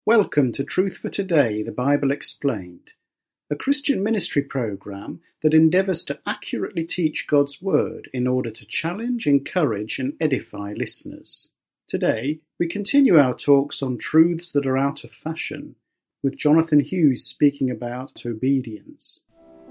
Welcome to Truth for Today, the Bible Explained, a Christian ministry program that endeavours to accurately teach God's Word in order to challenge, encourage and edify listeners. Today, we continue our talks on truths that are out of fashion, with Jonathan Hughes speaking about obedience.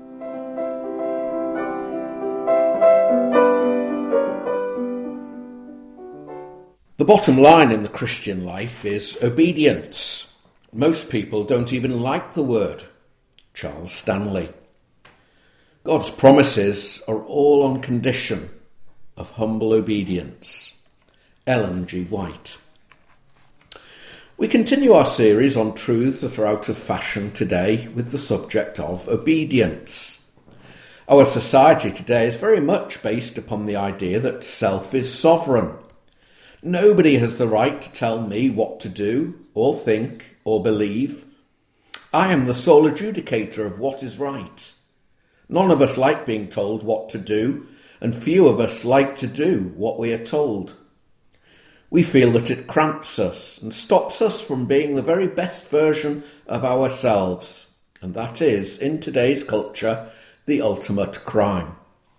The bottom line in the Christian life is obedience. Most people don't even like the word. Charles Stanley. God's promises are all on condition of humble obedience. Ellen G. White. We continue our series on truths that are out of fashion today with the subject of obedience. Our society today is very much based upon the idea that self is sovereign. Nobody has the right to tell me what to do, or think, or believe. I am the sole adjudicator of what is right. None of us like being told what to do, and few of us like to do what we are told. We feel that it cramps us and stops us from being the very best version of ourselves, and that is, in today's culture, the ultimate crime.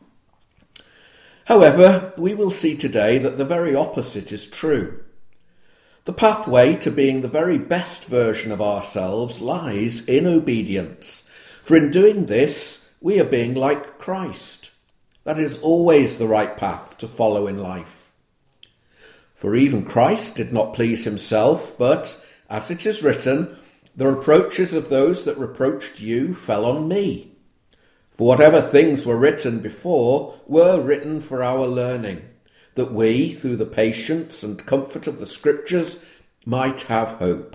However, we will see today that the very opposite is true. The pathway to being the very best version of ourselves lies in obedience, for in doing this, we are being like Christ. That is always the right path to follow in life. For even Christ did not please himself, but, as it is written, the reproaches of those that reproached you fell on me. For whatever things were written before were written for our learning, that we, through the patience and comfort of the Scriptures, might have hope.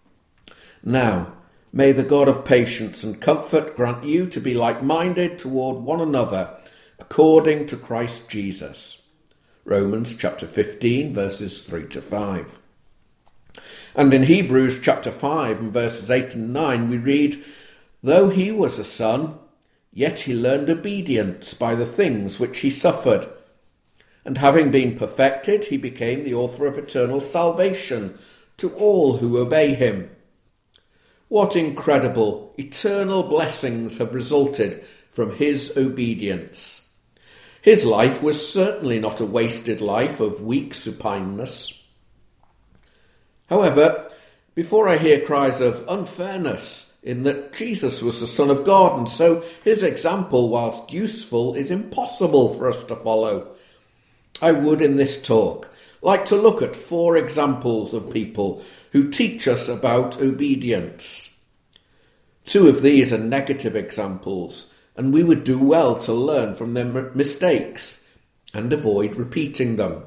Now, may the God of patience and comfort grant you to be like-minded toward one another, according to Christ Jesus. Romans chapter 15, verses 3-5. And in Hebrews chapter 5 and verses 8 and 9 we read, "Though he was a son, yet he learned obedience by the things which he suffered. And having been perfected, he became the author of eternal salvation to all who obey him." What incredible, eternal blessings have resulted from his obedience. His life was certainly not a wasted life of weak supineness. However, before I hear cries of unfairness, in that Jesus was the Son of God, and so his example, whilst useful, is impossible for us to follow, I would in this talk like to look at 4 examples of people who teach us about obedience. 2 of these are negative examples, and we would do well to learn from their mistakes and avoid repeating them.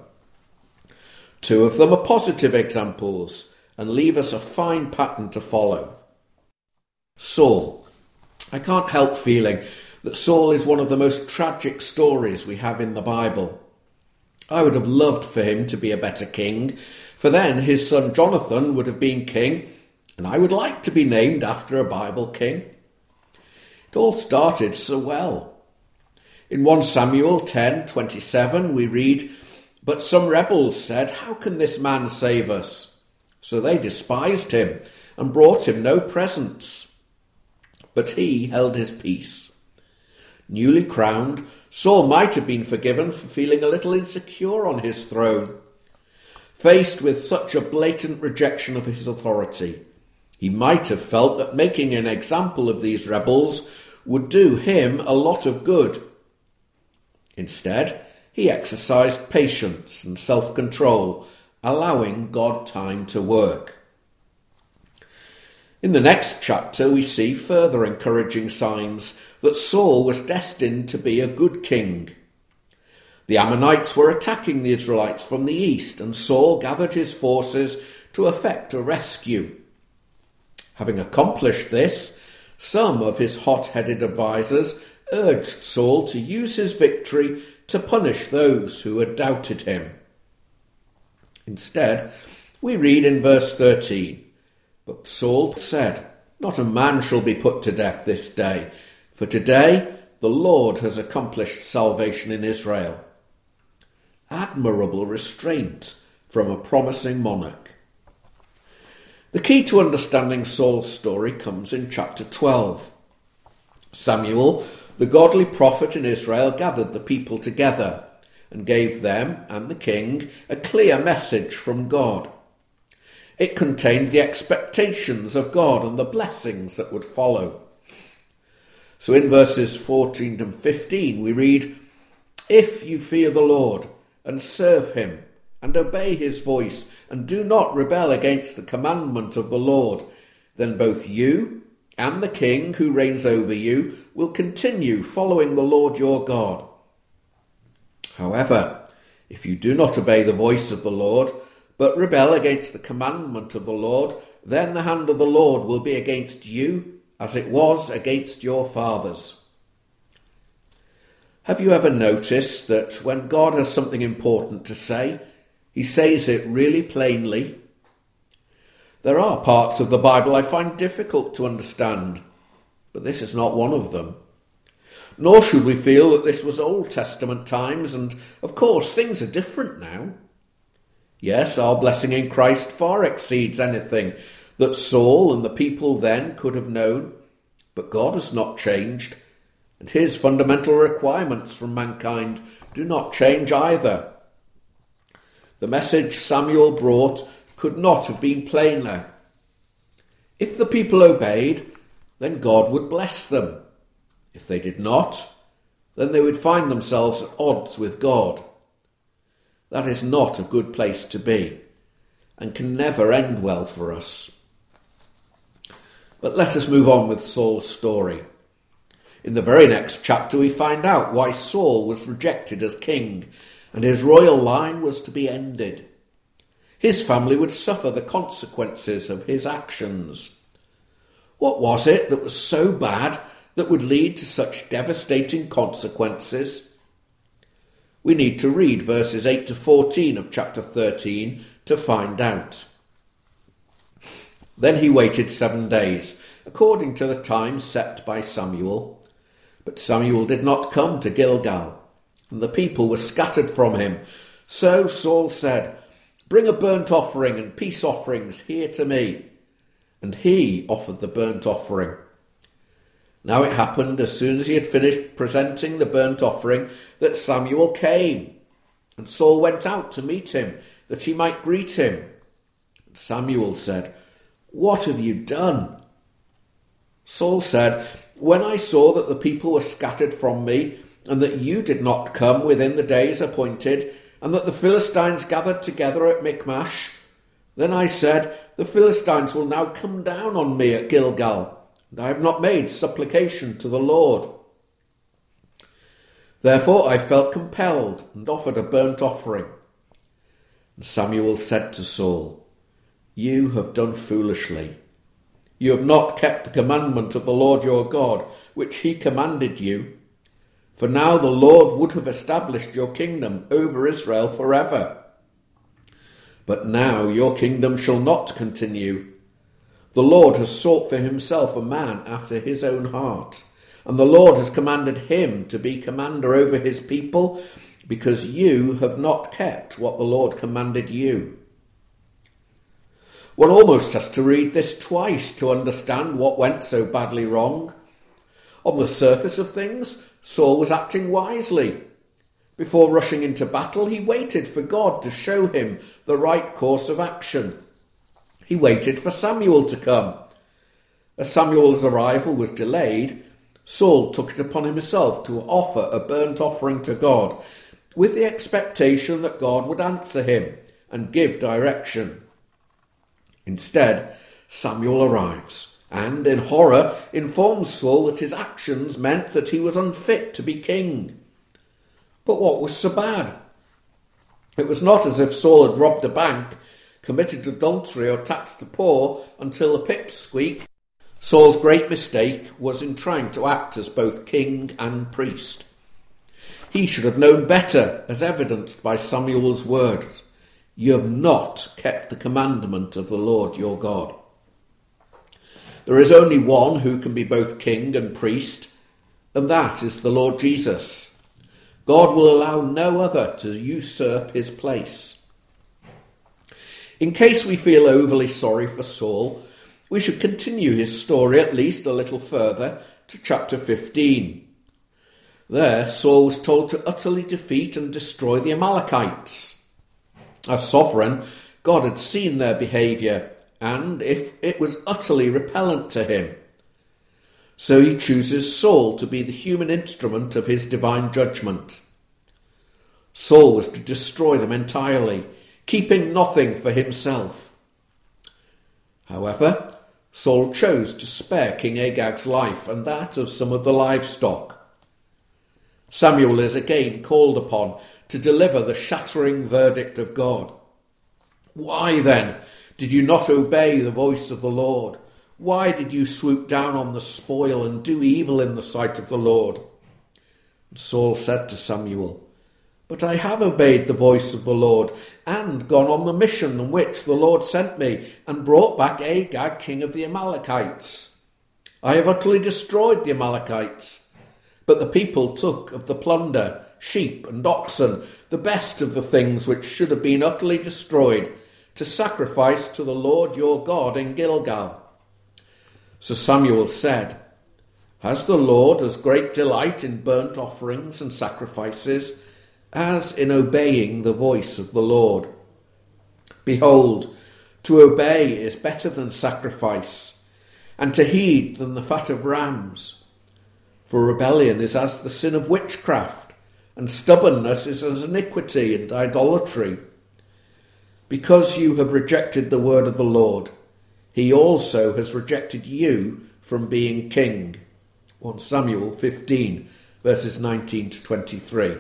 2 of them are positive examples and leave us a fine pattern to follow. Saul. I can't help feeling that Saul is one of the most tragic stories we have in the Bible. I would have loved for him to be a better king, for then his son Jonathan would have been king, and I would like to be named after a Bible king. It all started so well. In 1 Samuel 10:27 we read, "But some rebels said, 'How can this man save us?' So they despised him and brought him no presents. But he held his peace." Newly crowned, Saul might have been forgiven for feeling a little insecure on his throne. Faced with such a blatant rejection of his authority, he might have felt that making an example of these rebels would do him a lot of good. Instead, he exercised patience and self-control, allowing God time to work. In the next chapter, we see further encouraging signs that Saul was destined to be a good king. The Ammonites were attacking the Israelites from the east, and Saul gathered his forces to effect a rescue. Having accomplished this, some of his hot-headed advisers urged Saul to use his victory to punish those who had doubted him. Instead, we read in verse 13, "But Saul said, 'Not a man shall be put to death this day, for today the Lord has accomplished salvation in Israel.'" Admirable restraint from a promising monarch. The key to understanding Saul's story comes in chapter 12. Samuel, the godly prophet in Israel, gathered the people together and gave them and the king a clear message from God. It contained the expectations of God and the blessings that would follow. So in verses 14 and 15 we read, "If you fear the Lord and serve him and obey his voice and do not rebel against the commandment of the Lord, then both you and the king who reigns over you will continue following the Lord your God. However, if you do not obey the voice of the Lord, but rebel against the commandment of the Lord, then the hand of the Lord will be against you as it was against your fathers." Have you ever noticed that when God has something important to say, he says it really plainly? There are parts of the Bible I find difficult to understand, but this is not one of them. Nor should we feel that this was Old Testament times, and of course things are different now. Yes, our blessing in Christ far exceeds anything that Saul and the people then could have known, but God has not changed, and his fundamental requirements from mankind do not change either. The message Samuel brought could not have been plainer. If the people obeyed, then God would bless them. If they did not, then they would find themselves at odds with God. That is not a good place to be, and can never end well for us. But let us move on with Saul's story. In the very next chapter we find out why Saul was rejected as king, and his royal line was to be ended. His family would suffer the consequences of his actions. What was it that was so bad that would lead to such devastating consequences? We need to read verses 8 to 14 of chapter 13 to find out. Then he waited 7 days, according to the time set by Samuel. But Samuel did not come to Gilgal, and the people were scattered from him. So Saul said, "Bring a burnt offering and peace offerings here to me." And he offered the burnt offering. Now it happened, as soon as he had finished presenting the burnt offering, that Samuel came. And Saul went out to meet him, that he might greet him. And Samuel said, "What have you done?" Saul said, "When I saw that the people were scattered from me, and that you did not come within the days appointed, and that the Philistines gathered together at Michmash, then I said, the Philistines will now come down on me at Gilgal, and I have not made supplication to the Lord. Therefore I felt compelled and offered a burnt offering." And Samuel said to Saul, "You have done foolishly. You have not kept the commandment of the Lord your God, which he commanded you. For now the Lord would have established your kingdom over Israel forever. But now your kingdom shall not continue. The Lord has sought for himself a man after his own heart, and the Lord has commanded him to be commander over his people, because you have not kept what the Lord commanded you." One almost has to read this twice to understand what went so badly wrong. On the surface of things, Saul was acting wisely. Before rushing into battle, he waited for God to show him the right course of action. He waited for Samuel to come. As Samuel's arrival was delayed, Saul took it upon himself to offer a burnt offering to God, with the expectation that God would answer him and give direction. Instead, Samuel arrives and, in horror, informs Saul that his actions meant that he was unfit to be king. But what was so bad? It was not as if Saul had robbed a bank, committed adultery or taxed the poor until the pips squeak. Saul's great mistake was in trying to act as both king and priest. He should have known better, as evidenced by Samuel's words. "You have not kept the commandment of the Lord your God." There is only one who can be both king and priest, and that is the Lord Jesus. God will allow no other to usurp his place. In case we feel overly sorry for Saul, we should continue his story at least a little further to chapter 15. There, Saul was told to utterly defeat and destroy the Amalekites. As sovereign, God had seen their behaviour, and if it was utterly repellent to him. So he chooses Saul to be the human instrument of his divine judgment. Saul was to destroy them entirely, keeping nothing for himself. However, Saul chose to spare King Agag's life and that of some of the livestock. Samuel is again called upon to deliver the shattering verdict of God. Why then did you not obey the voice of the Lord? Why did you swoop down on the spoil and do evil in the sight of the Lord? And Saul said to Samuel, But I have obeyed the voice of the Lord and gone on the mission on which the Lord sent me and brought back Agag, king of the Amalekites. I have utterly destroyed the Amalekites. But the people took of the plunder, sheep and oxen, the best of the things which should have been utterly destroyed, to sacrifice to the Lord your God in Gilgal. So Samuel said, Has the Lord as great delight in burnt offerings and sacrifices as in obeying the voice of the Lord? Behold, to obey is better than sacrifice, and to heed than the fat of rams. For rebellion is as the sin of witchcraft, and stubbornness is as iniquity and idolatry. Because you have rejected the word of the Lord, he also has rejected you from being king. 1 Samuel 15, verses 19 to 23.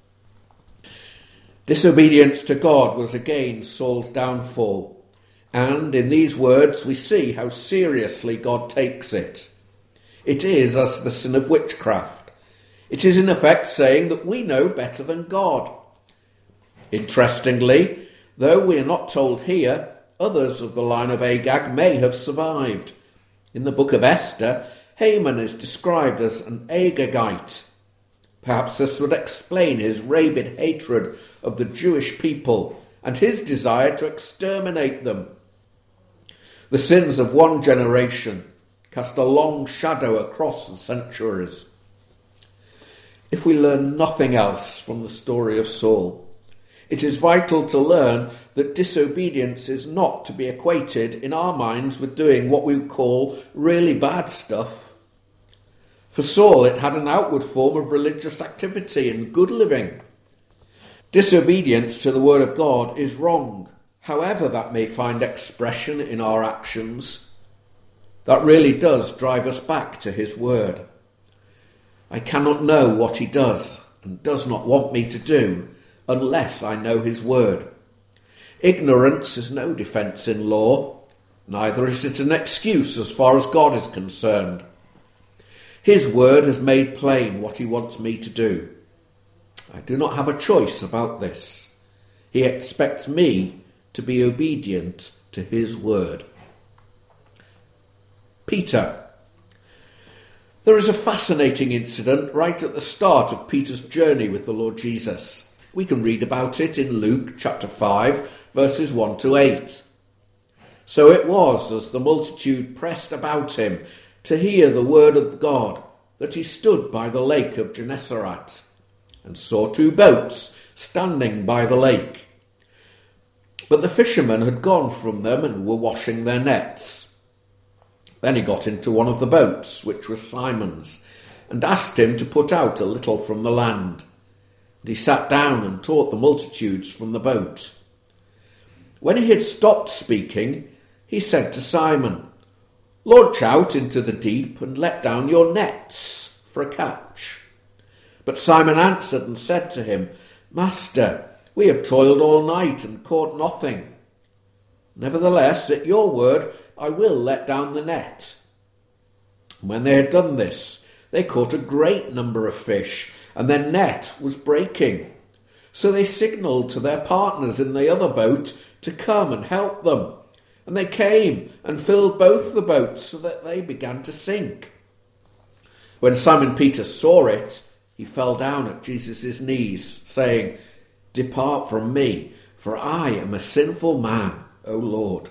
Disobedience to God was again Saul's downfall, and in these words we see how seriously God takes it. It is as the sin of witchcraft. It is in effect saying that we know better than God. Interestingly, though we are not told here, others of the line of Agag may have survived. In the book of Esther, Haman is described as an Agagite. Perhaps this would explain his rabid hatred of the Jewish people and his desire to exterminate them. The sins of one generation cast a long shadow across the centuries. If we learn nothing else from the story of Saul, it is vital to learn that disobedience is not to be equated in our minds with doing what we call really bad stuff. For Saul, it had an outward form of religious activity and good living. Disobedience to the word of God is wrong, however that may find expression in our actions. That really does drive us back to his word. I cannot know what he does and does not want me to do unless I know his word. Ignorance is no defence in law, neither is it an excuse as far as God is concerned. His word has made plain what he wants me to do. I do not have a choice about this. He expects me to be obedient to his word. Peter. There is a fascinating incident right at the start of Peter's journey with the Lord Jesus. We can read about it in Luke chapter 5, verses 1 to 8. So it was, as the multitude pressed about him to hear the word of God, that he stood by the lake of Gennesaret, and saw 2 boats standing by the lake. But the fishermen had gone from them and were washing their nets. Then he got into one of the boats, which was Simon's, and asked him to put out a little from the land. And he sat down and taught the multitudes from the boat. When he had stopped speaking, he said to Simon, Launch out into the deep and let down your nets for a catch. But Simon answered and said to him, Master, we have toiled all night and caught nothing. Nevertheless, at your word, I will let down the net. And when they had done this, they caught a great number of fish, and their net was breaking. So they signalled to their partners in the other boat to come and help them. And they came and filled both the boats so that they began to sink. When Simon Peter saw it, he fell down at Jesus' knees, saying, Depart from me, for I am a sinful man. O Lord.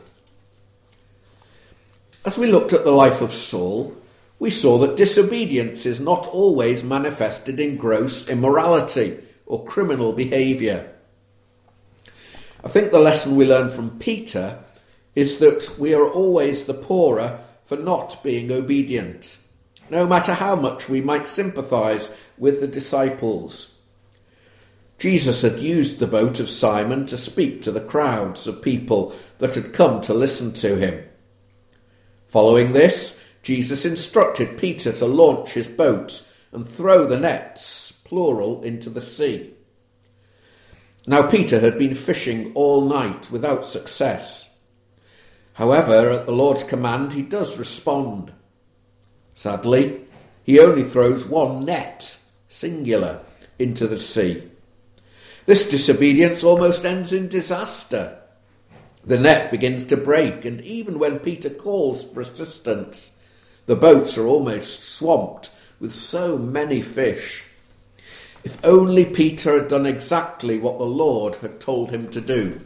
As we looked at the life of Saul, we saw that disobedience is not always manifested in gross immorality or criminal behaviour. I think the lesson we learn from Peter is that we are always the poorer for not being obedient, no matter how much we might sympathise with the disciples. Jesus had used the boat of Simon to speak to the crowds of people that had come to listen to him. Following this, Jesus instructed Peter to launch his boat and throw the nets, plural, into the sea. Now Peter had been fishing all night without success. However, at the Lord's command, he does respond. Sadly, he only throws one net, singular, into the sea. This disobedience almost ends in disaster. The net begins to break, and even when Peter calls for assistance, the boats are almost swamped with so many fish. If only Peter had done exactly what the Lord had told him to do.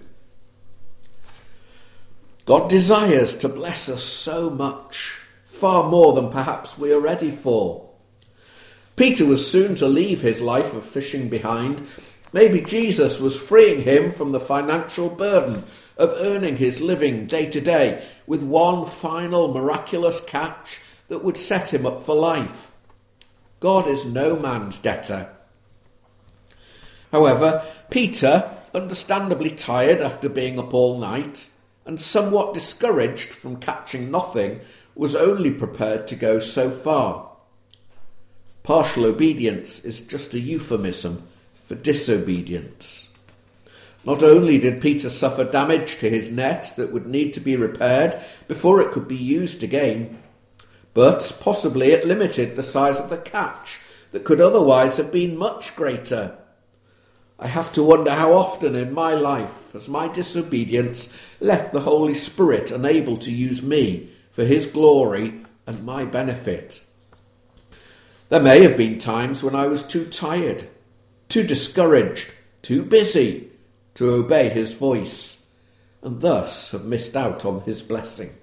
God desires to bless us so much, far more than perhaps we are ready for. Peter was soon to leave his life of fishing behind. Maybe Jesus was freeing him from the financial burden of earning his living day to day with one final miraculous catch that would set him up for life. God is no man's debtor. However, Peter, understandably tired after being up all night and somewhat discouraged from catching nothing, was only prepared to go so far. Partial obedience is just a euphemism for disobedience. Not only did Peter suffer damage to his net that would need to be repaired before it could be used again, but possibly it limited the size of the catch that could otherwise have been much greater. I have to wonder how often in my life has my disobedience left the Holy Spirit unable to use me for his glory and my benefit. There may have been times when I was too tired, too discouraged, too busy to obey his voice, and thus have missed out on his blessing.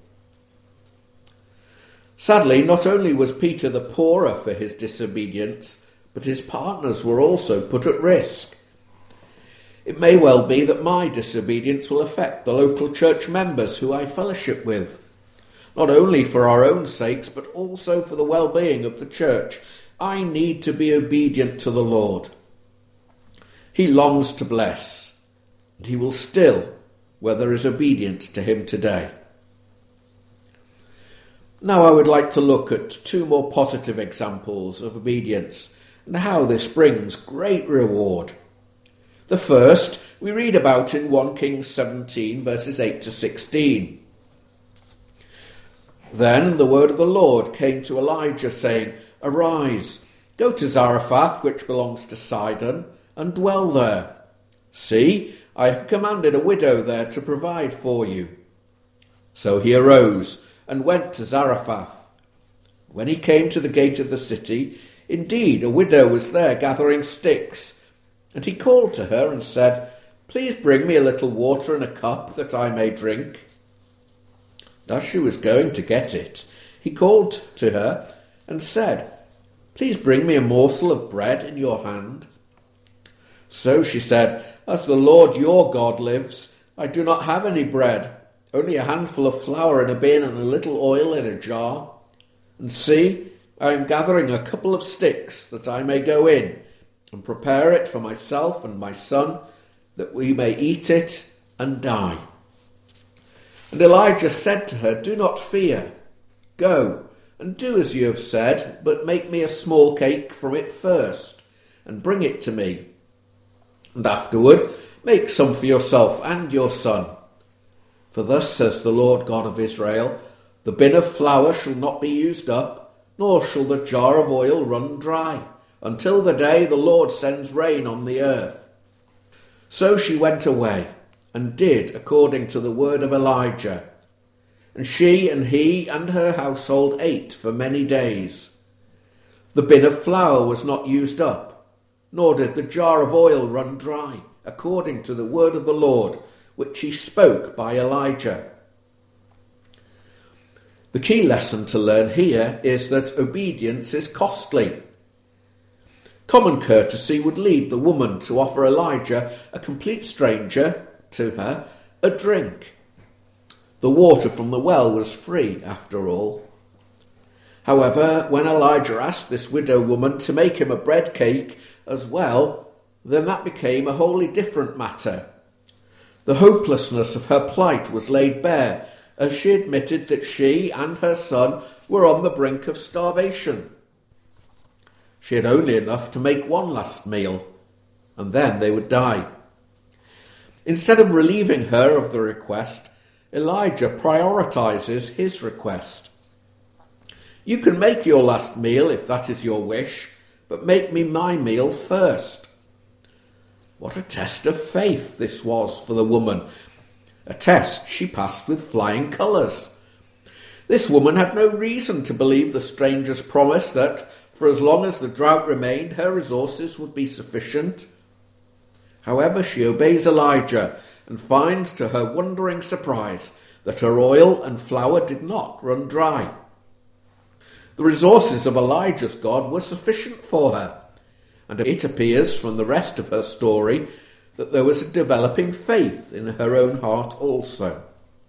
Sadly, not only was Peter the poorer for his disobedience, but his partners were also put at risk. It may well be that my disobedience will affect the local church members who I fellowship with, not only for our own sakes, but also for the well-being of the church. I need to be obedient to the Lord. He longs to bless, and he will still, where there is obedience to him today. Now I would like to look at two more positive examples of obedience and how this brings great reward. The first we read about in 1 Kings 17 verses 8 to 16. Then the word of the Lord came to Elijah, saying, Arise, go to Zarephath, which belongs to Sidon, and dwell there. See, I have commanded a widow there to provide for you. So he arose and went to Zarephath. When he came to the gate of the city, indeed a widow was there gathering sticks. And he called to her and said, Please bring me a little water in a cup that I may drink. And as she was going to get it, he called to her and said, Please bring me a morsel of bread in your hand. So she said, As the Lord your God lives, I do not have any bread, only a handful of flour in a bin and a little oil in a jar. And see, I am gathering a couple of sticks that I may go in and prepare it for myself and my son, that we may eat it and die. And Elijah said to her, Do not fear. Go and do as you have said, but make me a small cake from it first, and bring it to me. And afterward make some for yourself and your son. For thus says the Lord God of Israel, The bin of flour shall not be used up, nor shall the jar of oil run dry, until the day the Lord sends rain on the earth. So she went away, and did according to the word of Elijah. And she and he and her household ate for many days. The bin of flour was not used up, nor did the jar of oil run dry, according to the word of the Lord, which he spoke by Elijah. The key lesson to learn here is that obedience is costly. Common courtesy would lead the woman to offer Elijah, a complete stranger to her, a drink. The water from the well was free, after all. However, when Elijah asked this widow woman to make him a bread cake as well, then that became a wholly different matter. The hopelessness of her plight was laid bare, as she admitted that she and her son were on the brink of starvation. She had only enough to make one last meal, and then they would die. Instead of relieving her of the request, Elijah prioritizes his request. You can make your last meal if that is your wish, but make me my meal first. What a test of faith this was for the woman. A test she passed with flying colours. This woman had no reason to believe the stranger's promise that, for as long as the drought remained, her resources would be sufficient. However, she obeys Elijah and finds, to her wondering surprise, that her oil and flour did not run dry. The resources of Elijah's God were sufficient for her, and it appears from the rest of her story that there was a developing faith in her own heart also.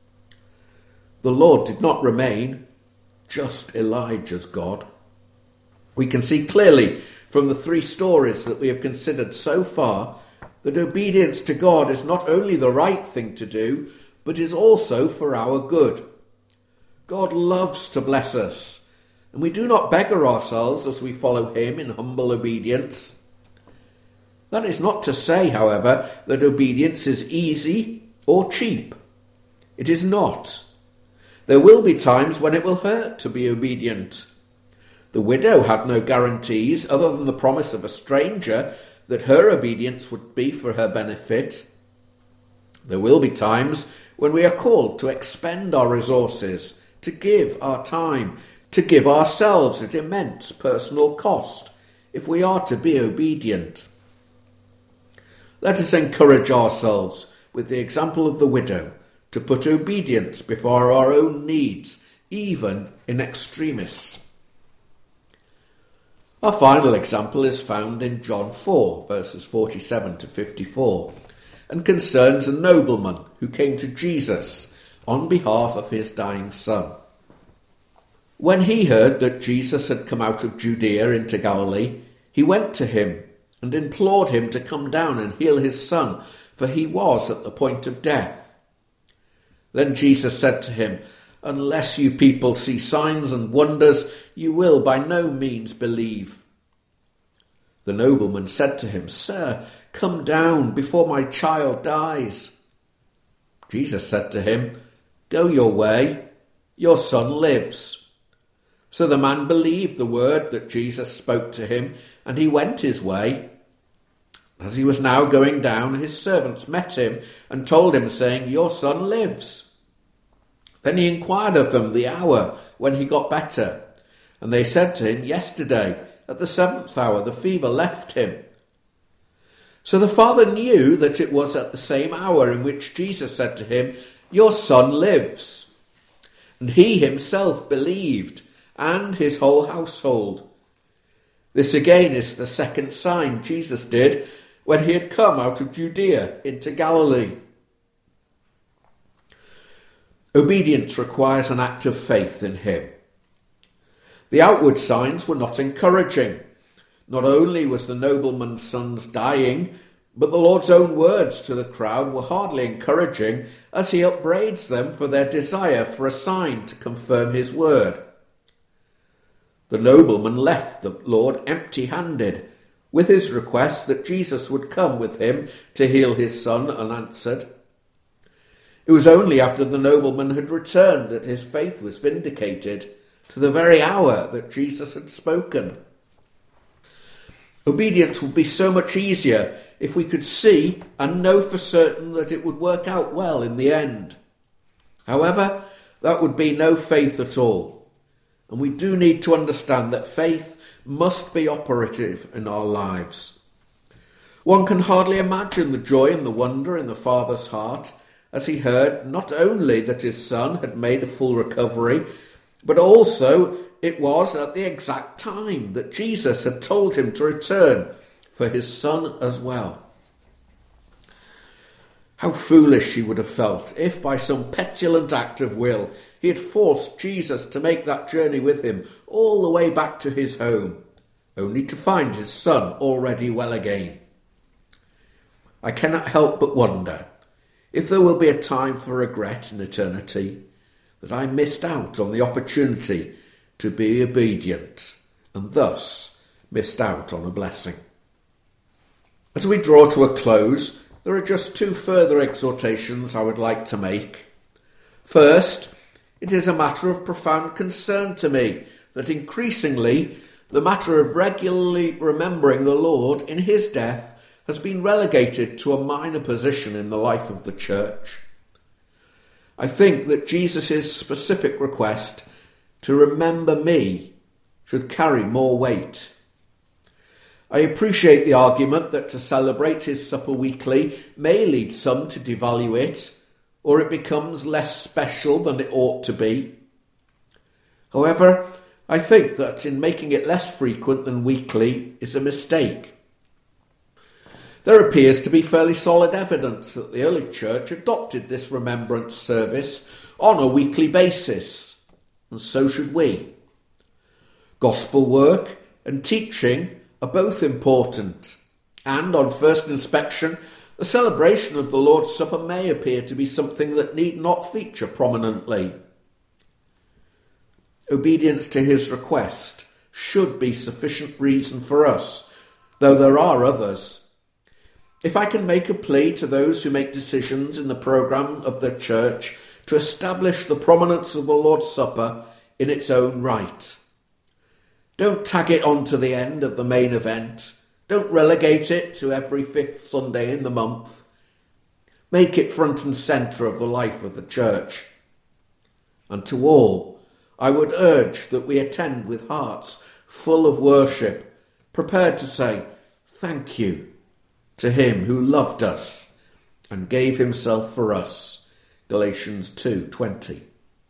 The Lord did not remain just Elijah's God. We can see clearly from the three stories that we have considered so far that obedience to God is not only the right thing to do, but is also for our good. God loves to bless us, and we do not beggar ourselves as we follow him in humble obedience. That is not to say, however, that obedience is easy or cheap. It is not. There will be times when it will hurt to be obedient. The widow had no guarantees other than the promise of a stranger that her obedience would be for her benefit. There will be times when we are called to expend our resources, to give our time, to give ourselves at immense personal cost, if we are to be obedient. Let us encourage ourselves, with the example of the widow, to put obedience before our own needs, even in extremis. Our final example is found in John 4, verses 47 to 54, and concerns a nobleman who came to Jesus on behalf of his dying son. When he heard that Jesus had come out of Judea into Galilee, he went to him and implored him to come down and heal his son, for he was at the point of death. Then Jesus said to him, "Unless you people see signs and wonders, you will by no means believe." The nobleman said to him, "Sir, come down before my child dies." Jesus said to him, "Go your way, your son lives." So the man believed the word that Jesus spoke to him, and he went his way. As he was now going down, his servants met him and told him, saying, "Your son lives." Then he inquired of them the hour when he got better. And they said to him, "Yesterday, at the 7th hour, the fever left him." So the father knew that it was at the same hour in which Jesus said to him, "Your son lives." And he himself believed, and his whole household. This again is the second sign Jesus did when he had come out of Judea into Galilee. Obedience requires an act of faith in him. The outward signs were not encouraging. Not only was the nobleman's son's dying, but the Lord's own words to the crowd were hardly encouraging as he upbraids them for their desire for a sign to confirm his word. The nobleman left the Lord empty-handed, with his request that Jesus would come with him to heal his son unanswered. It was only after the nobleman had returned that his faith was vindicated, to the very hour that Jesus had spoken. Obedience would be so much easier if we could see and know for certain that it would work out well in the end. However, that would be no faith at all. And we do need to understand that faith must be operative in our lives. One can hardly imagine the joy and the wonder in the Father's heart as he heard not only that his son had made a full recovery, but also it was at the exact time that Jesus had told him to return for his son as well. How foolish he would have felt if by some petulant act of will he had forced Jesus to make that journey with him all the way back to his home, only to find his son already well again. I cannot help but wonder if there will be a time for regret in eternity that I missed out on the opportunity to be obedient and thus missed out on a blessing. As we draw to a close, there are just two further exhortations I would like to make. First, it is a matter of profound concern to me that increasingly the matter of regularly remembering the Lord in his death has been relegated to a minor position in the life of the church. I think that Jesus' specific request to remember me should carry more weight. I appreciate the argument that to celebrate his supper weekly may lead some to devalue it, or it becomes less special than it ought to be. However, I think that in making it less frequent than weekly is a mistake. There appears to be fairly solid evidence that the early church adopted this remembrance service on a weekly basis, and so should we. Gospel work and teaching are both important, and on first inspection, the celebration of the Lord's Supper may appear to be something that need not feature prominently. Obedience to his request should be sufficient reason for us, though there are others. If I can make a plea to those who make decisions in the programme of the church to establish the prominence of the Lord's Supper in its own right. Don't tag it on to the end of the main event. Don't relegate it to every fifth Sunday in the month. Make it front and centre of the life of the church. And to all, I would urge that we attend with hearts full of worship, prepared to say thank you to him who loved us and gave himself for us. Galatians 2:20.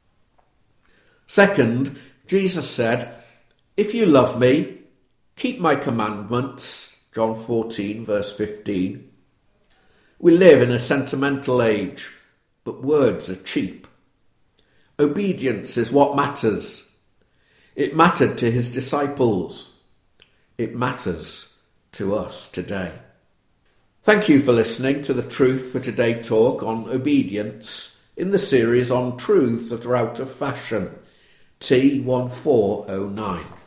Second, Jesus said, "If you love me, keep my commandments." John 14, verse 15. We live in a sentimental age, but words are cheap. Obedience is what matters. It mattered to his disciples. It matters to us today. Thank you for listening to the Truth for Today talk on obedience in the series on truths that are out of fashion, T1409.